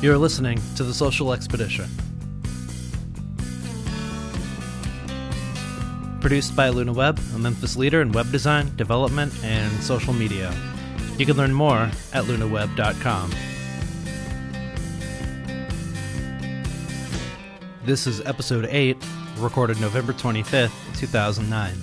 You're listening to The Social Expedition. Produced by Luna Web, a Memphis leader in web design, development, and social media. You can learn more at lunaweb.com. This is episode 8, recorded November 25th, 2009.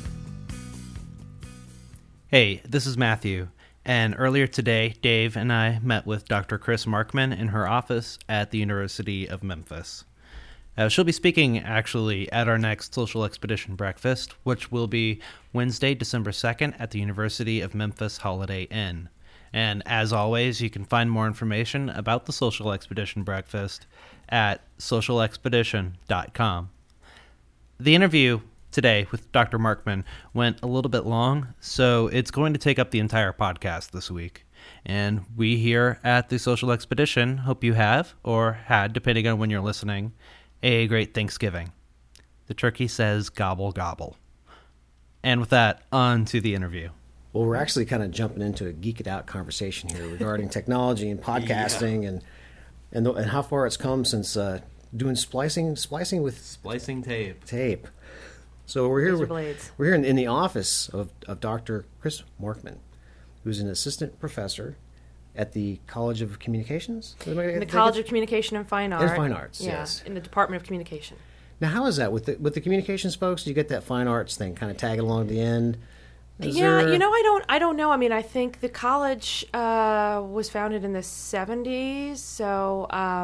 Hey, this is Matthew. And earlier today, Dave and I met with Dr. Chris Markman in her office at the University of Memphis. She'll be speaking, actually, at our next Social Expedition breakfast, which will be Wednesday, December 2nd at the University of Memphis Holiday Inn. And as always, you can find more information about the Social Expedition breakfast at socialexpedition.com. The interview today with Dr. Markman went a little bit long, so it's going to take up the entire podcast this week. And we here at the Social Expedition hope you have, or had, depending on when you're listening, a great Thanksgiving. The turkey says gobble gobble. And with that, on to the interview. Well, we're actually kind of jumping into a geek it out conversation here regarding technology and podcasting and how far it's come since doing splicing tape. So we're here in the office of Dr. Chris Markman, who's an assistant professor at the College of Communications? In the College of Communication and Fine Arts. And Fine Arts, yes. In the Department of Communication. Now, how is that? With the communications folks, do you get that fine arts thing kind of tagging along at the end? I don't know. I mean, I think the college was founded in the 70s, so...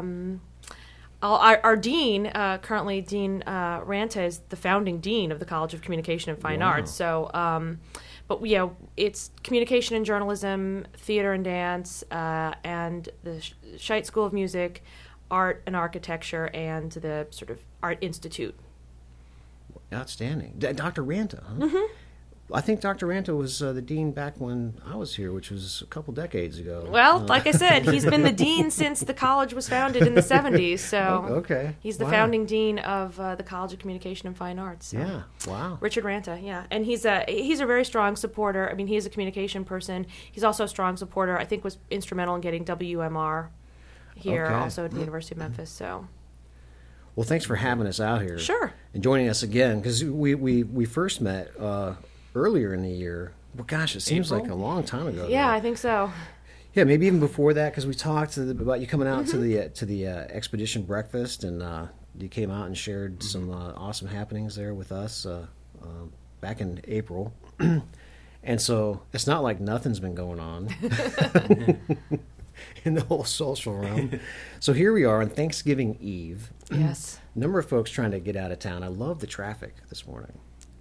Our dean, currently Dean Ranta, is the founding dean of the College of Communication and Fine Arts. So, it's communication and journalism, theater and dance, and the Scheidt School of Music, art and architecture, and the sort of Art Institute. Outstanding. Dr. Ranta, huh? Mm-hmm. I think Dr. Ranta was the dean back when I was here, which was a couple decades ago. Well, like I said, he's been the dean since the college was founded in the 70s. So okay. He's the founding dean of the College of Communication and Fine Arts. So. Yeah, wow. Richard Ranta, yeah. And he's a very strong supporter. I mean, he's a communication person. He's also a strong supporter. I think was instrumental in getting WMR here, also at the University of Memphis. So. Well, thanks for having us out here. Sure. And joining us again, because we first met... earlier in the year. Well, gosh, it seems like a long time ago. Yeah, I think so. Yeah, maybe even before that, because we talked about you coming out to the expedition breakfast, and you came out and shared some awesome happenings there with us back in April. And so it's not like nothing's been going on in the whole social realm. So here we are on Thanksgiving Eve. Yes. A number of folks trying to get out of town. I love the traffic this morning.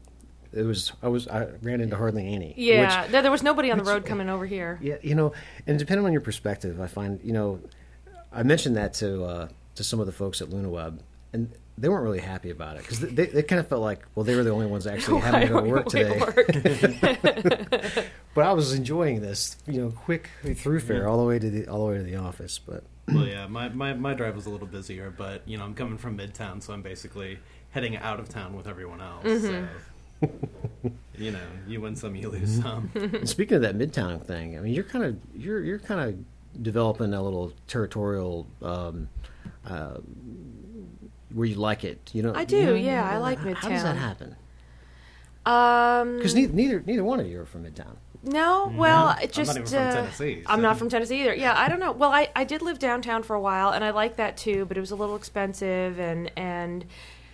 I ran into hardly any. Yeah, there was nobody on the road coming over here. Yeah, and depending on your perspective, I find, I mentioned that to some of the folks at LunaWeb, and they weren't really happy about it because they kind of felt like, well, they were the only ones actually having to go to work today. But I was enjoying this, quick throughfare all the way to the office. But well, yeah, my drive was a little busier, but I'm coming from Midtown, so I'm basically heading out of town with everyone else. Mm-hmm. So. You win some, you lose some. And speaking of that Midtown thing, I mean, you're kind of developing a little territorial where you like it. I do. Yeah, I like Midtown. How does that happen? Because neither one of you are from Midtown. No, well, it just... I'm not even from Tennessee. So. I'm not from Tennessee either. Yeah, I don't know. Well, I did live downtown for a while, and I liked that too, but it was a little expensive, and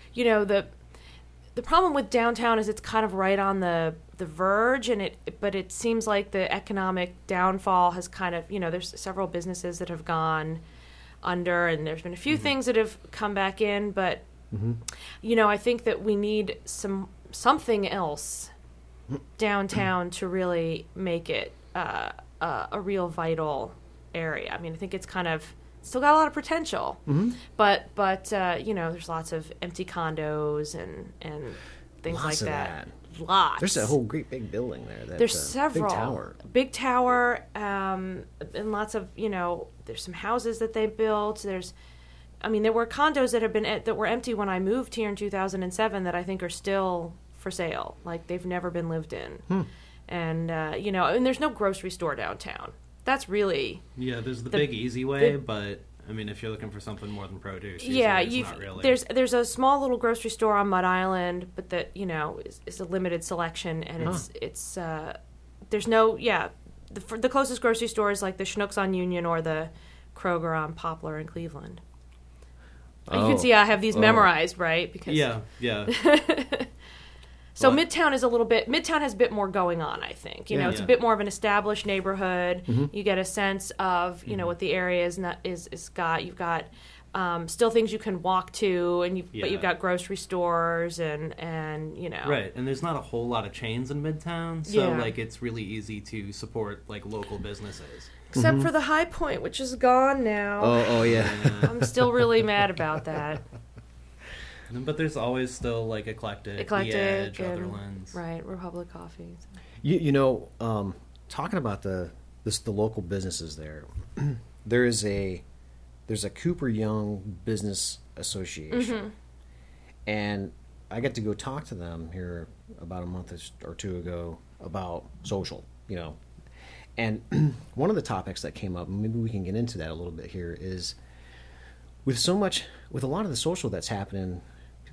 the problem with downtown is it's kind of right on the verge, but it seems like the economic downfall has kind of, there's several businesses that have gone under, and there's been a few things that have come back in, but, I think that we need something else downtown to really make it a real vital area. I mean, I think it's kind of... still got a lot of potential, but there's lots of empty condos and things like that. Lots. There's a whole great big building there. There's several. Big tower, and lots of there's some houses that they built. There were condos that were empty when I moved here in 2007 that I think are still for sale. Like they've never been lived in, and and there's no grocery store downtown. That's really there's the big easy way, but I mean, if you're looking for something more than produce, Yeah, usually it's not really. there's a small little grocery store on Mud Island, but that is a limited selection, and it's there's no the closest grocery store is like the Schnucks on Union or the Kroger on Poplar in Cleveland. You can see I have these memorized, right? Because yeah. So Midtown is Midtown has a bit more going on, I think. It's a bit more of an established neighborhood. Mm-hmm. You get a sense of, what the area is got. You've got still things you can walk to, but you've got grocery stores and. Right, and there's not a whole lot of chains in Midtown, so it's really easy to support local businesses. Except for the High Point, which is gone now. Oh yeah. I'm still really mad about that. But there's always still Eclectic, The Edge, Otherlands. Right, Republic Coffee. Talking about the local businesses there, there's a Cooper Young Business Association, and I got to go talk to them here about a month or two ago about social, and one of the topics that came up, and maybe we can get into that a little bit here, is with a lot of the social that's happening.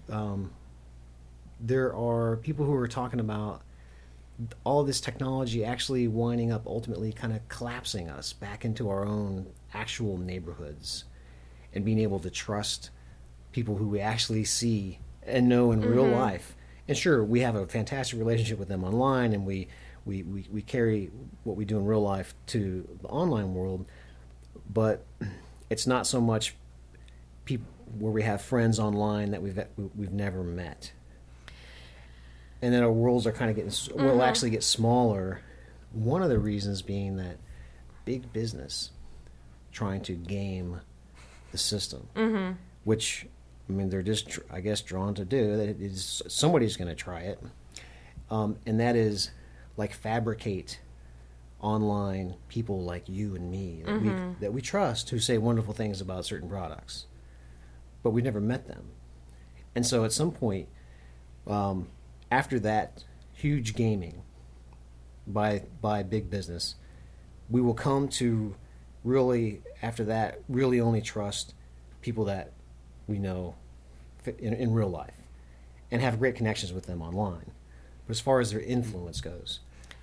There are people who are talking about all of this technology actually winding up ultimately kind of collapsing us back into our own actual neighborhoods and being able to trust people who we actually see and know in real life. And sure, we have a fantastic relationship with them online, and we carry what we do in real life to the online world, but it's not so much people where we have friends online that we've never met, and then our worlds are kind of will actually get smaller. One of the reasons being that big business trying to game the system, which they're just drawn to do. That is, somebody's going to try it, and that is fabricate online people like you and me that we trust who say wonderful things about certain products. But we've never met them. And so at some point, after that huge gaming by big business, we will come to really, after that, really only trust people that we know in real life and have great connections with them online. But as far as their influence goes.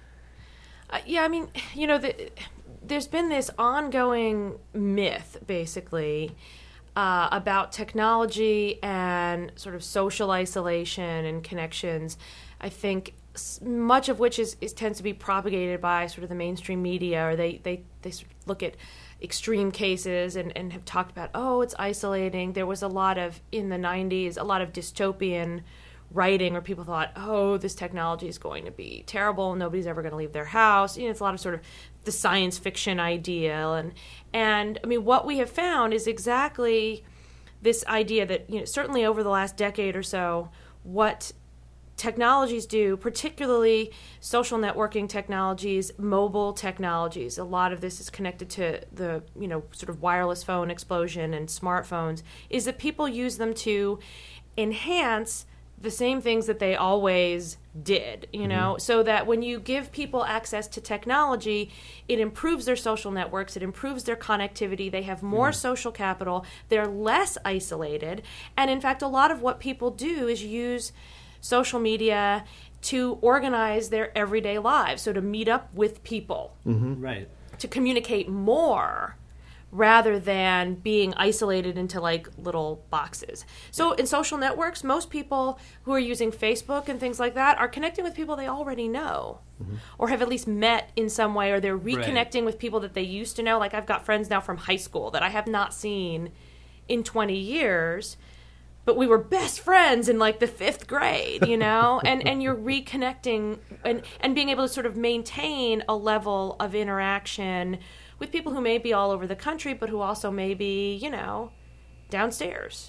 There's been this ongoing myth, basically, about technology and sort of social isolation and connections. I think much of which tends to be propagated by sort of the mainstream media, or they sort of look at extreme cases and have talked about, it's isolating. There was in the 90s, a lot of dystopian writing where people thought, this technology is going to be terrible, nobody's ever going to leave their house. It's a lot of sort of the science fiction ideal, and what we have found is exactly this idea that certainly over the last decade or so, what technologies do, particularly social networking technologies, mobile technologies, a lot of this is connected to the sort of wireless phone explosion and smartphones, is that people use them to enhance the same things that they always did, so that when you give people access to technology, it improves their social networks, it improves their connectivity, they have more social capital, they're less isolated, and in fact, a lot of what people do is use social media to organize their everyday lives, so to meet up with people, right, to communicate more, rather than being isolated into little boxes. So in social networks, most people who are using Facebook and things like that are connecting with people they already know, or have at least met in some way, or they're reconnecting with people that they used to know. I've got friends now from high school that I have not seen in 20 years, but we were best friends in the 5th grade, and you're reconnecting and being able to sort of maintain a level of interaction with people who may be all over the country, but who also may be, downstairs.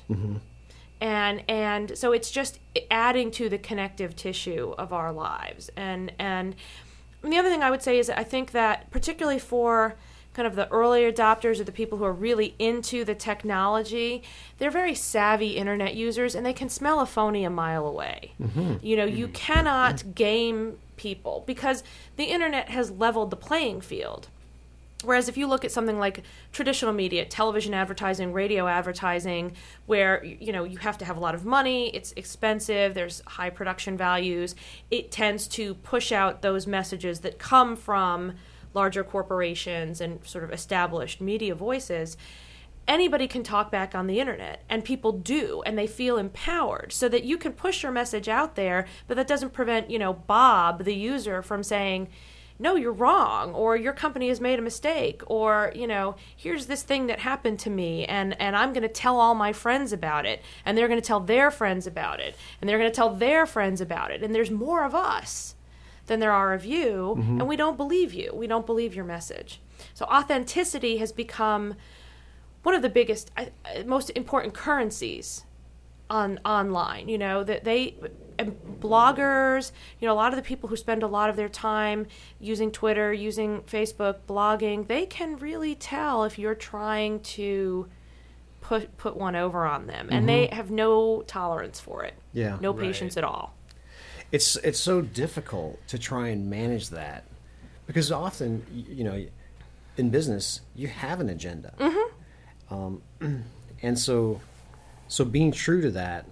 And so it's just adding to the connective tissue of our lives. And the other thing I would say is that I think that particularly for kind of the early adopters or the people who are really into the technology, they're very savvy internet users, and they can smell a phony a mile away. You cannot game people because the internet has leveled the playing field. Whereas if you look at something like traditional media, television advertising, radio advertising, where you have to have a lot of money, it's expensive, there's high production values, it tends to push out those messages that come from larger corporations and sort of established media voices. Anybody can talk back on the internet, and people do, and they feel empowered, so that you can push your message out there, but that doesn't prevent, Bob, the user, from saying, no, you're wrong, or your company has made a mistake, or, here's this thing that happened to me, and I'm going to tell all my friends about it, and they're going to tell their friends about it, and they're going to tell their friends about it, and there's more of us than there are of you, and we don't believe you. We don't believe your message. So authenticity has become one of the biggest, most important currencies online, that and bloggers, a lot of the people who spend a lot of their time using Twitter, using Facebook, blogging, they can really tell if you're trying to put one over on them, and they have no tolerance for it. Yeah, no patience at all. It's so difficult to try and manage that, because often, in business, you have an agenda. And so being true to that,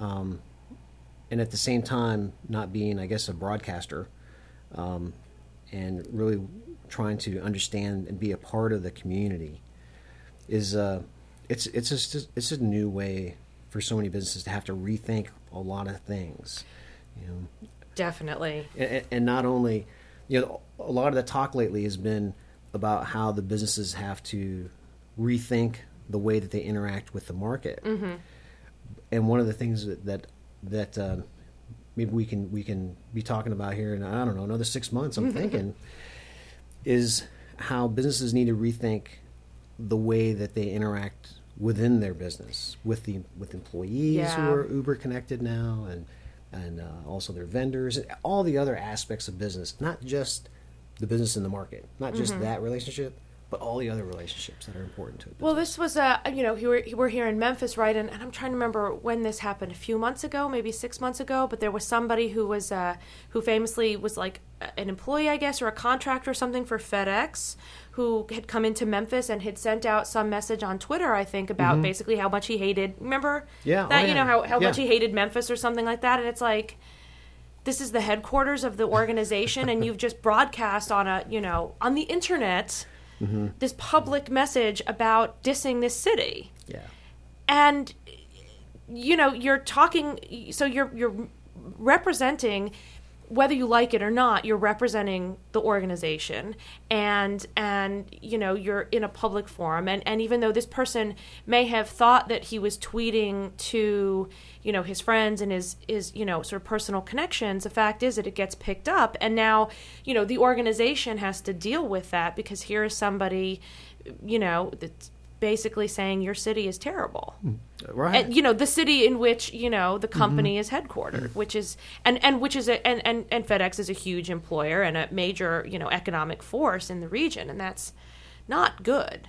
and at the same time not being, I guess, a broadcaster, and really trying to understand and be a part of the community is it's a new way for so many businesses to have to rethink a lot of things. Definitely. And not only, a lot of the talk lately has been about how the businesses have to rethink the way that they interact with the market. And one of the things that maybe we can be talking about here in, I don't know, another 6 months, I'm thinking, is how businesses need to rethink the way that they interact within their business with employees who are uber connected now, and also their vendors, and all the other aspects of business, not just the business in the market, not just that relationship, but all the other relationships that are important to it. Well, this was, we're here in Memphis, right? And I'm trying to remember when this happened, a few months ago, maybe 6 months ago, but there was somebody who was, who famously was like an employee, I guess, or a contractor or something for FedEx, who had come into Memphis and had sent out some message on Twitter, I think, about basically how much he hated, remember? Yeah. That, how much he hated Memphis or something like that. And it's like, this is the headquarters of the organization, and you've just broadcast on on the internet, this public message about dissing this city. Yeah. And, you're talking, so you're representing, whether you like it or not, you're representing the organization, and you're in a public forum, and even though this person may have thought that he was tweeting to his friends and his sort of personal connections, the fact is that it gets picked up, and now the organization has to deal with that, because here is somebody that's basically saying your city is terrible. Right. And, the city in which, the company is headquartered, which is, and FedEx is a huge employer and a major, economic force in the region. And that's not good.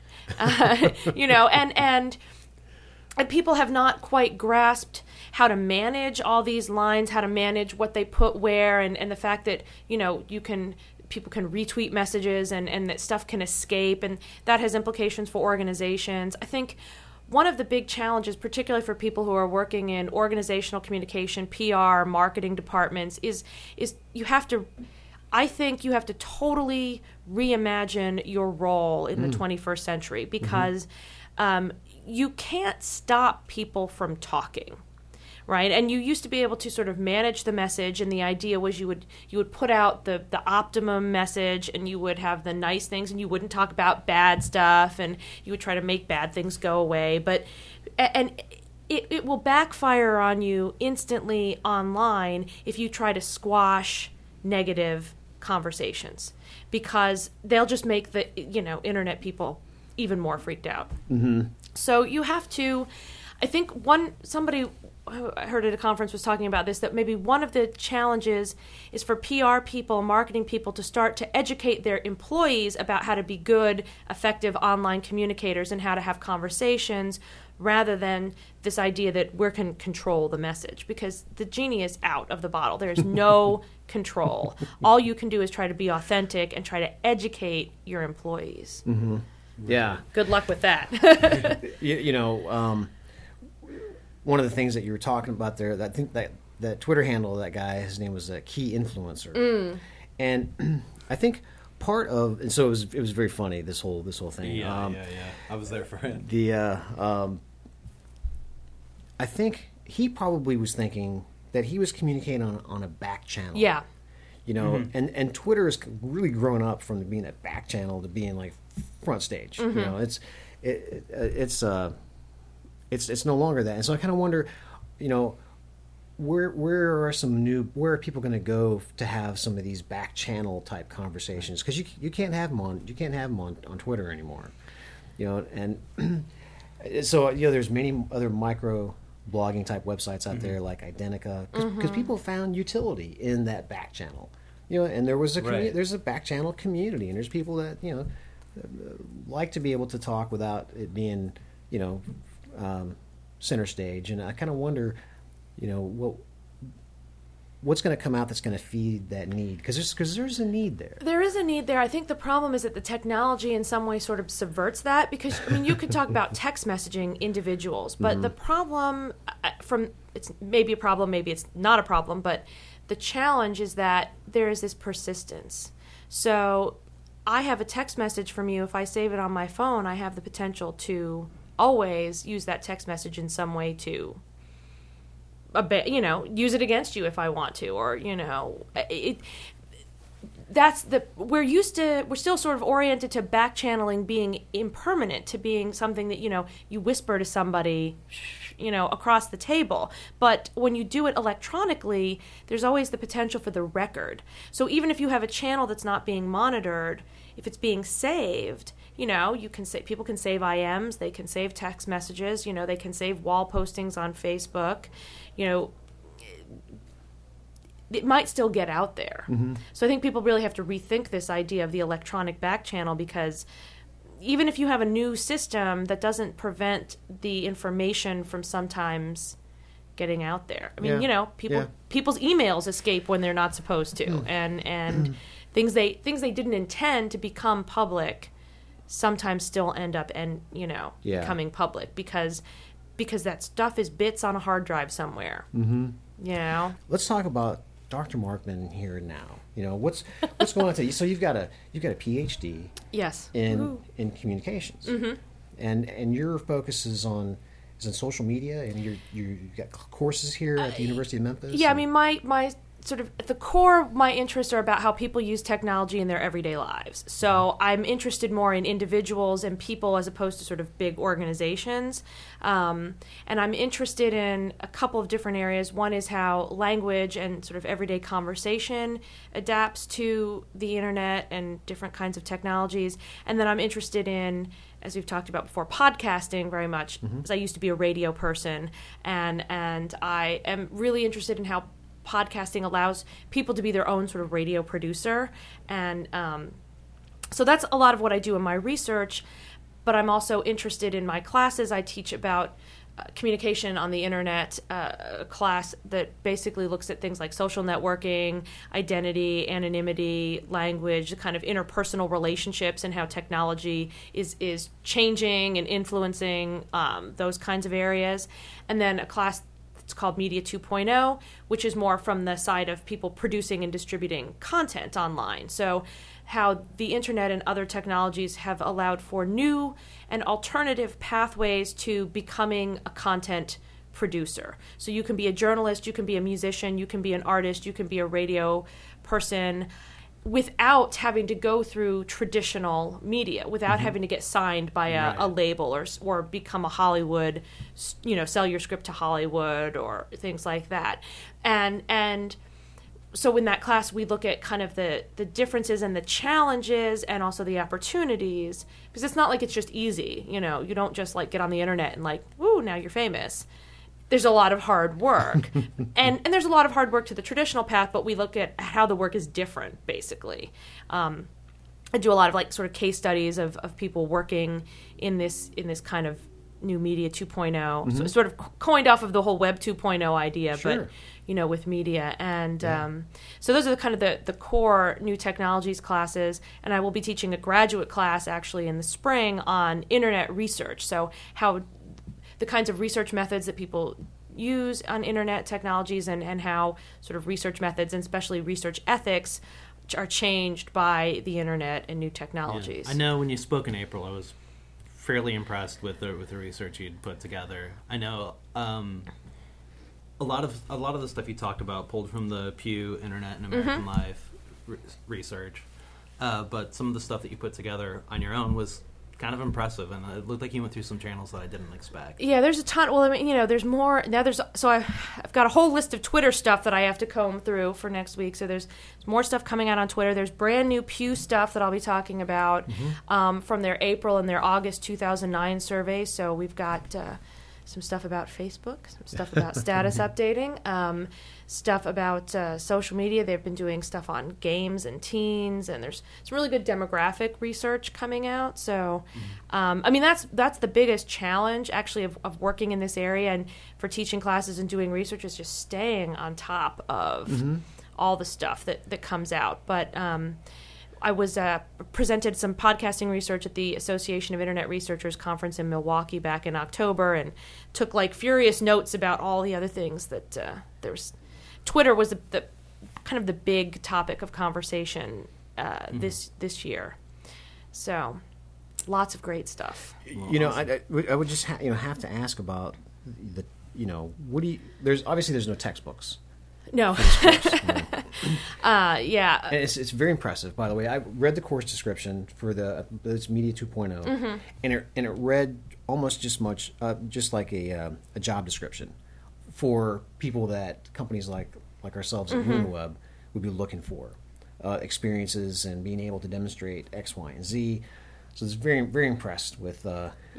And people have not quite grasped how to manage all these lines, how to manage what they put where, and the fact that, people can retweet messages and that stuff can escape, and that has implications for organizations. I think one of the big challenges, particularly for people who are working in organizational communication, PR, marketing departments, is you have to totally reimagine your role in the 21st century, because you can't stop people from talking. Right, and you used to be able to sort of manage the message, and the idea was you would put out the optimum message, and you would have the nice things, and you wouldn't talk about bad stuff, and you would try to make bad things go away. But it will backfire on you instantly online if you try to squash negative conversations, because they'll just make the internet people even more freaked out. So you have to, I think somebody I heard at a conference was talking about this, that maybe one of the challenges is for PR people, marketing people, to start to educate their employees about how to be good, effective online communicators and how to have conversations, rather than this idea that we can control the message, because the genie is out of the bottle. There's no control. All you can do is try to be authentic and try to educate your employees. Mm-hmm. Yeah. Good luck with that. One of the things that you were talking about there, I think that Twitter handle of that guy, his name was Key Influencer. And I think part of, and so it was very funny, this whole thing. Yeah. I was there for it. I think he probably was thinking that he was communicating on a back channel. Yeah. And Twitter has really grown up from being a back channel to being like front stage. It's no longer that. And so I kind of wonder, where are people going to go to have some of these back channel type conversations? Because you can't have them on Twitter anymore. And so there's many other micro blogging type websites out there like Identica, because people found utility in that back channel. And there was there's a back channel community, and there's people that like to be able to talk without it being center stage. And I kind of wonder what's going to come out that's going to feed that need, because there's a need there. There is a need there. I think the problem is that the technology in some way sort of subverts that, because you could talk about text messaging individuals, but the problem it's maybe a problem, maybe it's not a problem, but the challenge is that there is this persistence. So I have a text message from you. If I save it on my phone, I have the potential to always use that text message in some way to use it against you if I want to, or we're still sort of oriented to back channeling being impermanent, to being something that you whisper to somebody across the table. But when you do it electronically, there's always the potential for the record. So even if you have a channel that's not being monitored, if it's being saved, you can say, people can save IMs, they can save text messages, they can save wall postings on Facebook. It might still get out there. So I think people really have to rethink this idea of the electronic back channel, because even if you have a new system, that doesn't prevent the information from sometimes getting out there. I mean, people's emails escape when they're not supposed to, and things they didn't intend to become public sometimes still end up becoming public because that stuff is bits on a hard drive somewhere. Let's talk about Dr. Markman here and now. What's going on to you? So you've got a PhD. Yes. In communications. And your focus is in social media, and you've got courses here at the University of Memphis. Yeah, I mean my sort of at the core, my interests are about how people use technology in their everyday lives. So I'm interested more in individuals and people as opposed to sort of big organizations. And I'm interested in a couple of different areas. One is how language and sort of everyday conversation adapts to the internet and different kinds of technologies. And then I'm interested in, as we've talked about before, podcasting very much, because I used to be a radio person, and I am really interested in how podcasting allows people to be their own sort of radio producer. And so that's a lot of what I do in my research, but I'm also interested in my classes. I teach about communication on the internet, a class that basically looks at things like social networking, identity, anonymity, language, the kind of interpersonal relationships, and how technology is changing and influencing those kinds of areas. And then a class it's called Media 2.0, which is more from the side of people producing and distributing content online. So how the internet and other technologies have allowed for new and alternative pathways to becoming a content producer. So you can be a journalist, you can be a musician, you can be an artist, you can be a radio person, without having to go through traditional media, without having to get signed by a label or become a Hollywood, sell your script to Hollywood or things like that. And so in that class, we look at kind of the differences and the challenges and also the opportunities, because it's not like it's just easy. You don't just like get on the internet and like, woo, now you're famous. There's a lot of hard work, and there's a lot of hard work to the traditional path, but we look at how the work is different, basically. I do a lot of like sort of case studies of people working in this kind of new media 2.0, so sort of coined off of the whole Web 2.0 idea, Sure. but with media. And so those are the kind of the core new technologies classes. And I will be teaching a graduate class actually in the spring on internet research. So how the kinds of research methods that people use on internet technologies and how sort of research methods and especially research ethics are changed by the internet and new technologies. Yeah. I know when you spoke in April, I was fairly impressed with the research you'd put together. I know a lot of the stuff you talked about pulled from the Pew Internet and American Life research, but some of the stuff that you put together on your own was kind of impressive, and it looked like you went through some channels that I didn't expect. Yeah, there's a ton. Well, I mean, there's more now. I've got a whole list of Twitter stuff that I have to comb through for next week. So there's more stuff coming out on Twitter. There's brand new Pew stuff that I'll be talking about from their April and their August 2009 survey. So we've got some stuff about Facebook, some stuff about status updating, stuff about social media. They've been doing stuff on games and teens, and there's some really good demographic research coming out. So, I mean, that's the biggest challenge, actually, of working in this area and for teaching classes and doing research is just staying on top of all the stuff that comes out. But I was presented some podcasting research at the Association of Internet Researchers conference in Milwaukee back in October, and took like furious notes about all the other things that there's. Twitter was the kind of the big topic of conversation this year, so lots of great stuff. I would just have to ask about the what do you? There's no textbooks. No. Yeah. And it's very impressive, by the way. I read the course description for it's Media 2.0, and it read almost just like a job description for people that companies like ourselves at UniWeb would be looking for, experiences and being able to demonstrate X, Y, and Z. So it's very, very impressed with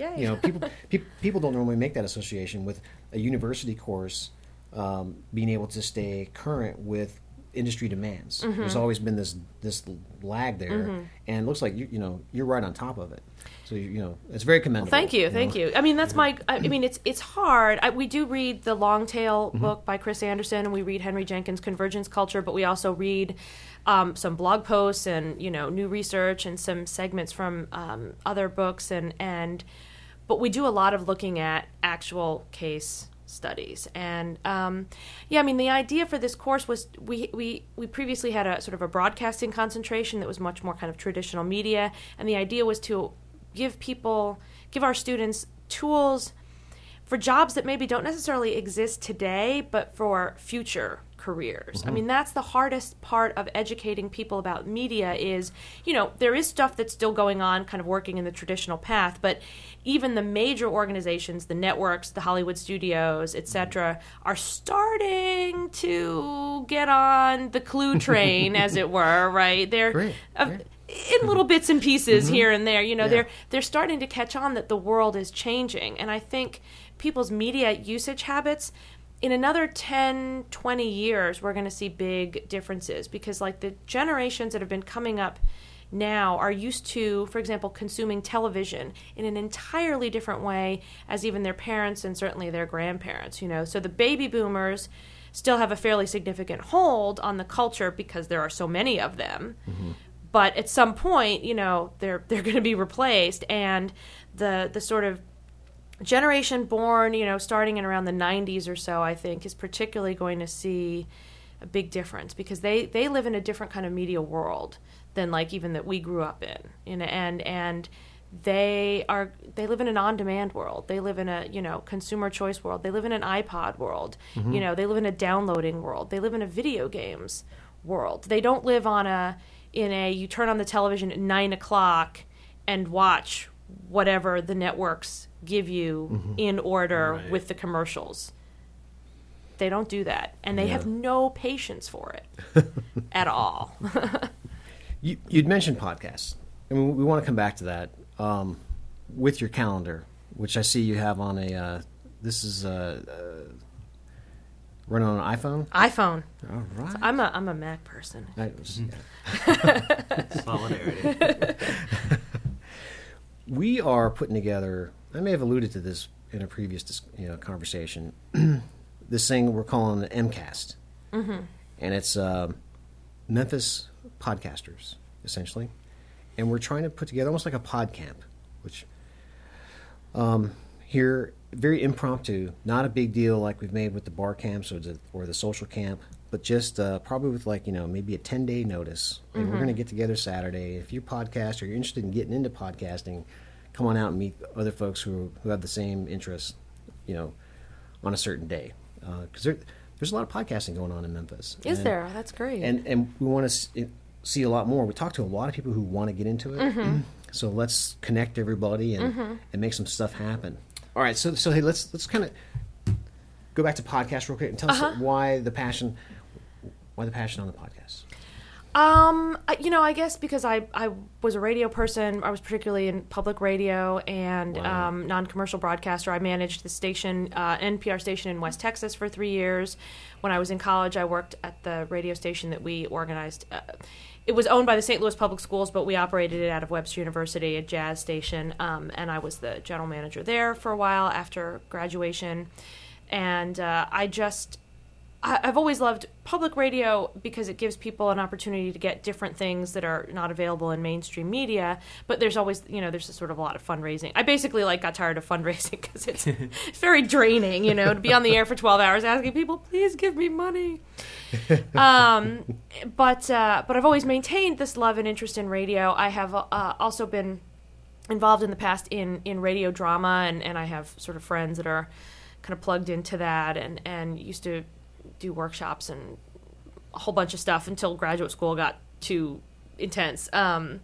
people don't normally make that association with a university course. Being able to stay current with industry demands. There's always been this lag there, and it looks like you're right on top of it. So it's very commendable. Well, thank you. I mean, that's I mean, it's hard. We do read the Long Tail book by Chris Anderson, and we read Henry Jenkins' Convergence Culture, but we also read some blog posts and new research and some segments from other books, but we do a lot of looking at actual case studies. And I mean, the idea for this course was we previously had a sort of a broadcasting concentration that was much more kind of traditional media, and the idea was to give our students tools for jobs that maybe don't necessarily exist today, but for future careers. I mean, that's the hardest part of educating people about media is, there is stuff that's still going on, kind of working in the traditional path, but even the major organizations, the networks, the Hollywood studios, etc., are starting to get on the Clue train, as it were, right? They're Great. in little bits and pieces here and there. They're starting to catch on that the world is changing, and I think people's media usage habits, in another 10, 20 years, we're going to see big differences because, like, the generations that have been coming up now are used to, for example, consuming television in an entirely different way as even their parents and certainly their grandparents, So the baby boomers still have a fairly significant hold on the culture because there are so many of them. But at some point, they're going to be replaced, and the sort of generation born, starting in around the 90s or so, I think, is particularly going to see a big difference because they live in a different kind of media world than like even that we grew up in, and they live in an on-demand world. They live in a consumer choice world. They live in an iPod world. They live in a downloading world. They live in a video games world. They don't live you turn on the television at 9:00 and watch whatever the networks give you in order with the commercials. They don't do that, and they have no patience for it at all. You'd mentioned podcasts. I mean, we want to come back to that with your calendar, which I see you have on this is running on an iPhone? iPhone. All right. So I'm a Mac person. Solidarity. We are putting together, I may have alluded to this in a previous conversation. This thing we're calling the MCAST, and it's Memphis podcasters essentially, and we're trying to put together almost like a pod camp, which here very impromptu, not a big deal like we've made with the bar camps or the social camp, but just probably with maybe a 10-day notice. Hey, we're going to get together Saturday. If you podcast or you're interested in getting into podcasting, come on out and meet other folks who have the same interests, on a certain day. Because there's a lot of podcasting going on in Memphis. Is there? That's great. And we want to see a lot more. We talk to a lot of people who want to get into it. So let's connect everybody and make some stuff happen. All right, so hey, let's kind of go back to podcast real quick and tell us why the passion on the podcast. I guess because I was a radio person. I was particularly in public radio and non-commercial broadcaster. I managed the station, NPR station in West Texas for 3 years. When I was in college, I worked at the radio station that we organized. It was owned by the St. Louis Public Schools, but we operated it out of Webster University, a jazz station, and I was the general manager there for a while after graduation. And I've always loved public radio because it gives people an opportunity to get different things that are not available in mainstream media. But there's always, there's sort of a lot of fundraising. I basically got tired of fundraising because it's very draining, to be on the air for 12 hours asking people, please give me money. But I've always maintained this love and interest in radio. I have also been involved in the past in radio drama, and I have sort of friends that are kind of plugged into that and used to do workshops and a whole bunch of stuff until graduate school got too intense. And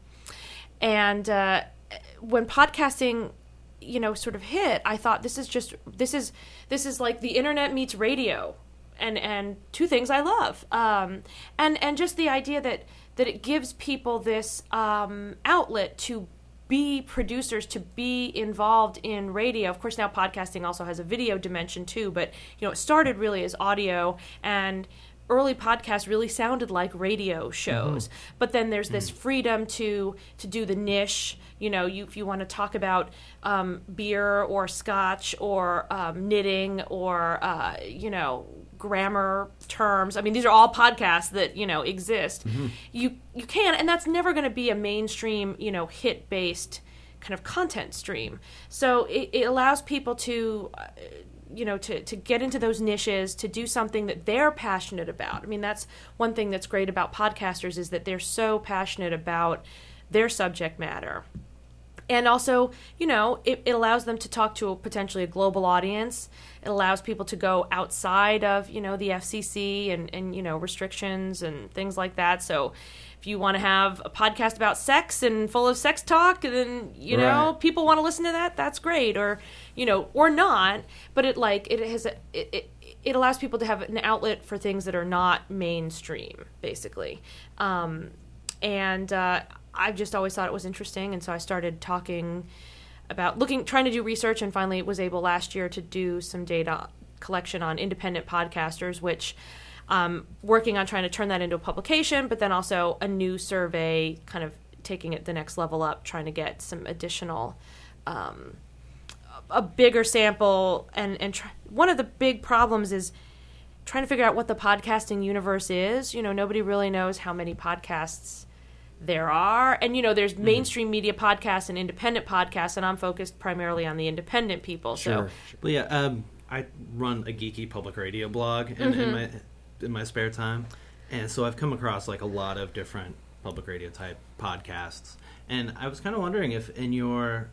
when podcasting, sort of hit, I thought this is like the internet meets radio, and two things I love. And just the idea that it gives people this outlet to be producers, to be involved in radio. Of course, now podcasting also has a video dimension too, but it started really as audio, and early podcasts really sounded like radio shows. But then there's this freedom to do the niche. If you want to talk about beer or scotch or knitting or grammar terms. I mean, these are all podcasts that, exist. You can, and that's never going to be a mainstream, hit-based kind of content stream. So it allows people to, to get into those niches, to do something that they're passionate about. I mean, that's one thing that's great about podcasters is that they're so passionate about their subject matter. And also, it allows them to talk to potentially a global audience. It allows people to go outside of, the FCC and restrictions and things like that. So if you want to have a podcast about sex and full of sex talk, then, people want to listen to that, that's great. Or, or not. But it allows people to have an outlet for things that are not mainstream, basically. I've just always thought it was interesting, and so I started talking about trying to do research, and finally was able last year to do some data collection on independent podcasters, which working on trying to turn that into a publication, but then also a new survey, kind of taking it the next level up, trying to get some additional, a bigger sample, and one of the big problems is trying to figure out what the podcasting universe is. Nobody really knows how many podcasts there are, and there's mainstream media podcasts and independent podcasts, and I'm focused primarily on the independent people. Sure. Well, yeah, I run a geeky public radio blog in my spare time, and so I've come across a lot of different public radio type podcasts, and I was kind of wondering if in your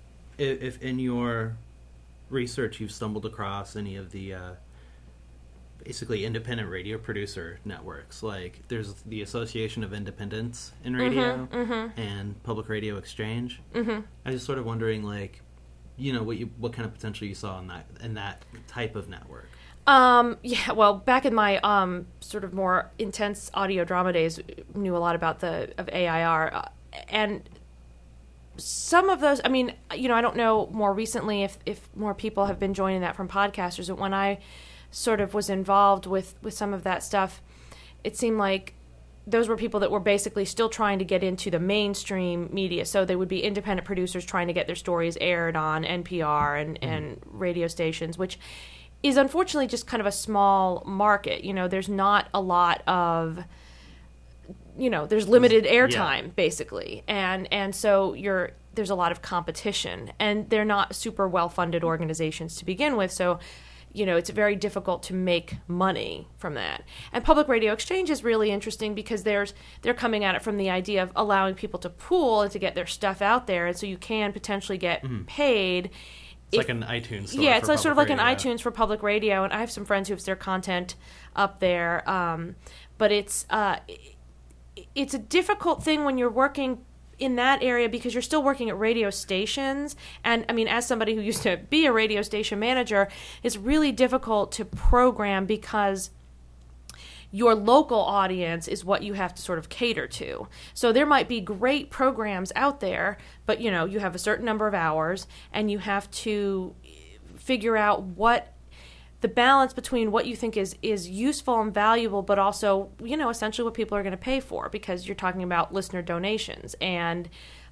research you've stumbled across any of the basically independent radio producer networks. There's the Association of Independents in Radio and Public Radio Exchange. I was just sort of wondering, what kind of potential you saw in that type of network. Yeah, well, back in my sort of more intense audio drama days, knew a lot about of AIR, and some of those. I mean, I don't know more recently if more people have been joining that from podcasters, but when I sort of was involved with some of that stuff, it seemed like those were people that were basically still trying to get into the mainstream media. So they would be independent producers trying to get their stories aired on NPR and radio stations, which is unfortunately just kind of a small market. There's not a lot of, there's limited airtime basically. And so there's a lot of competition, and they're not super well-funded organizations to begin with. So, it's very difficult to make money from that. And Public Radio Exchange is really interesting because they're coming at it from the idea of allowing people to pool and to get their stuff out there, and so you can potentially get paid. It's like an iTunes store. Yeah, it's for like sort of like radio. an iTunes for public radio, and I have some friends who have their content up there. But it's a difficult thing when you're working in that area because you're still working at radio stations. And I mean, as somebody who used to be a radio station manager, it's really difficult to program because your local audience is what you have to sort of cater to. So there might be great programs out there, but you have a certain number of hours, and you have to figure out what the balance between what you think is useful and valuable, but also, essentially what people are going to pay for, because you're talking about listener donations. And,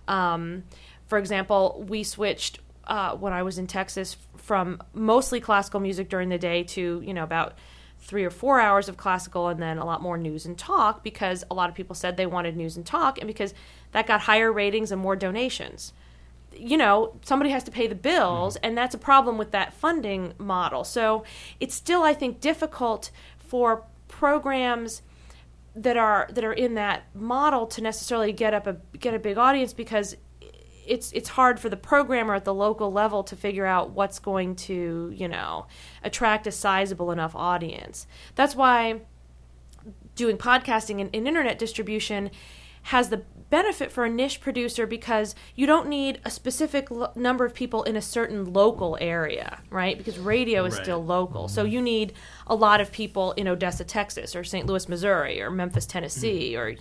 for example, we switched when I was in Texas from mostly classical music during the day to, about 3 or 4 hours of classical and then a lot more news and talk, because a lot of people said they wanted news and talk, and because that got higher ratings and more donations. Somebody has to pay the bills, and that's a problem with that funding model. So it's still, I think, difficult for programs that are in that model to necessarily get a big audience, because it's hard for the programmer at the local level to figure out what's going to, attract a sizable enough audience. That's why doing podcasting and internet distribution has the benefit for a niche producer, because you don't need a specific number of people in a certain local area, right? Because radio is still local. So you need a lot of people in Odessa, Texas, or St. Louis, Missouri, or Memphis, Tennessee, or,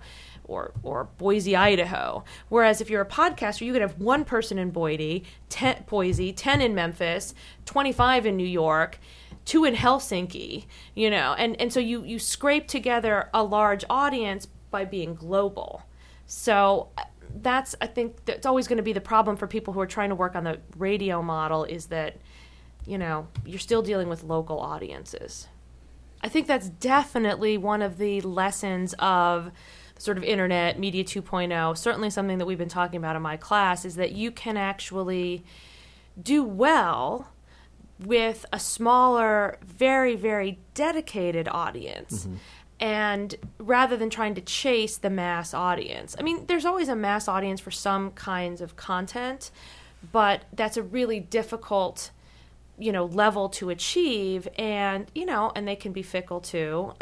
or Boise, Idaho. Whereas if you're a podcaster, you could have one person in Boise, 10 in Memphis, 25 in New York, 2 in Helsinki, and so you scrape together a large audience by being global. So I think that's always going to be the problem for people who are trying to work on the radio model, is that, you're still dealing with local audiences. I think that's definitely one of the lessons of sort of internet, Media 2.0, certainly something that we've been talking about in my class, is that you can actually do well with a smaller, very, very dedicated audience. Mm-hmm. And rather than trying to chase the mass audience. I mean, there's always a mass audience for some kinds of content, but that's a really difficult, level to achieve, and, and they can be fickle too.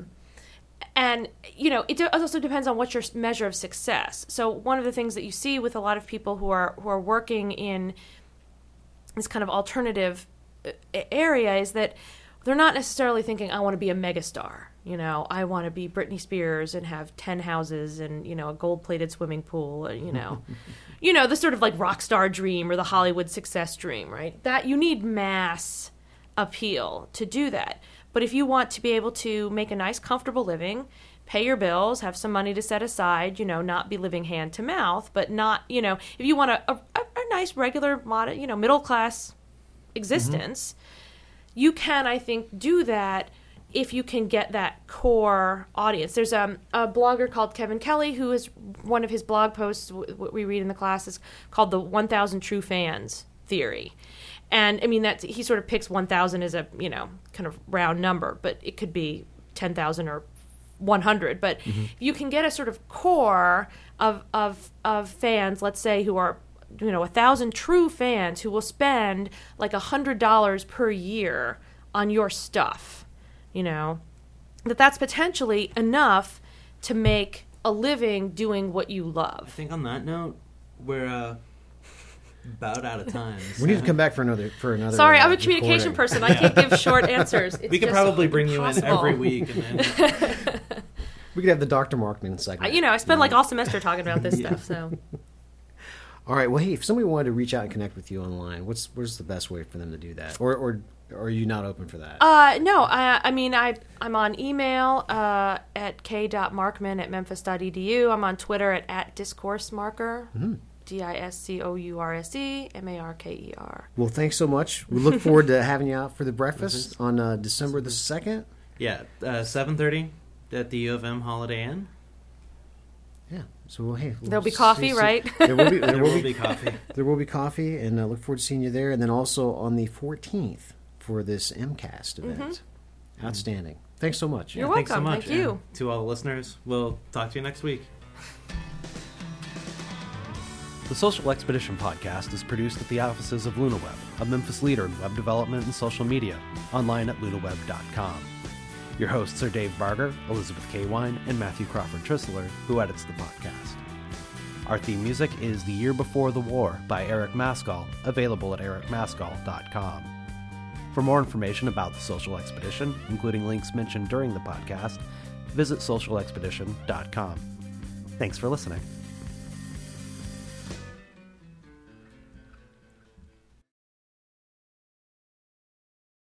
And, it also depends on what's your measure of success. So one of the things that you see with a lot of people who are working in this kind of alternative area is that they're not necessarily thinking, I want to be a megastar. I want to be Britney Spears and have 10 houses and, a gold-plated swimming pool, the sort of like rock star dream or the Hollywood success dream, right? That you need mass appeal to do that. But if you want to be able to make a nice, comfortable living, pay your bills, have some money to set aside, not be living hand to mouth, but not, if you want a nice, regular, middle-class existence, you can, I think, do that if you can get that core audience. There's a blogger called Kevin Kelly, who is one of his blog posts, what we read in the class, is called the 1,000 True Fans Theory. And, I mean, he sort of picks 1,000 as a, kind of round number, but it could be 10,000 or 100. But you can get a sort of core of fans, let's say, who are, 1,000 true fans who will spend like $100 per year on your stuff, that's potentially enough to make a living doing what you love. I think on that note, we're about out of time. We need to come back for another. Sorry, I'm a communication person. I can't give short answers. We could probably bring you in every week. And then... we could have the Dr. Markman segment. I spend like all semester talking about this stuff. So. All right. Well, hey, if somebody wanted to reach out and connect with you online, where's the best way for them to do that? Or Or are you not open for that? No, I mean, I'm on email at k.markman@memphis.edu. I'm on Twitter at discoursemarker, DISCOURSEMARKER. Well, thanks so much. We look forward to having you out for the breakfast on December the 2nd. Yeah, 7:30 at the U of M Holiday Inn. Yeah. So, well, hey. There'll be coffee, right? There will be, There will be coffee. There will be coffee, and I look forward to seeing you there. And then also on the 14th for this MCAST event. Outstanding. Thanks so much. You're Thanks so welcome. much. Thank you. And to all the listeners, we'll talk to you next week. The Social Expedition podcast is produced at the offices of LunaWeb, a Memphis leader in web development and social media, online at lunaweb.com. Your hosts are Dave Barger, Elizabeth K. Wine, and Matthew Crawford Trissler, who edits the podcast. Our theme music is The Year Before the War by Eric Maskell, available at ericmaskell.com. For more information about the Social Expedition, including links mentioned during the podcast, visit socialexpedition.com. Thanks for listening.